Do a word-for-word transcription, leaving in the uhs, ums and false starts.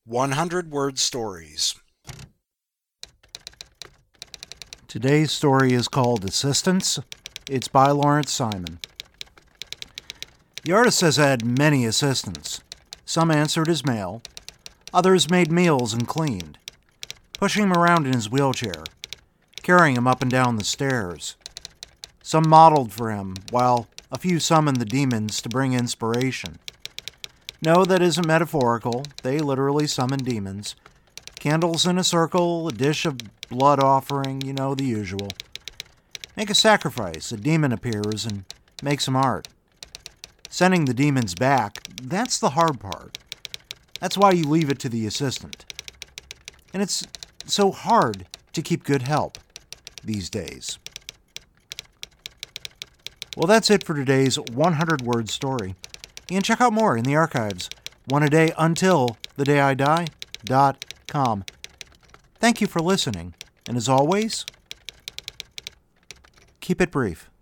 one hundred word stories. Today's story is called Assistants. It's by Lawrence Simon. The artist has had many assistants. Some answered his mail. Others made meals and cleaned, pushing him around in his wheelchair, carrying him up and down the stairs. Some modeled for him, while a few summoned the demons to bring inspiration. No, that isn't metaphorical. They literally summon demons. Candles in a circle, a dish of blood offering, you know, the usual. Make a sacrifice, a demon appears and makes some art. Sending the demons back, that's the hard part. That's why you leave it to the assistant. And it's so hard to keep good help these days. Well, that's it for today's one hundred word story. You can check out more in the archives. One a day until the day I die dot com. Thank you for listening, and as always, keep it brief.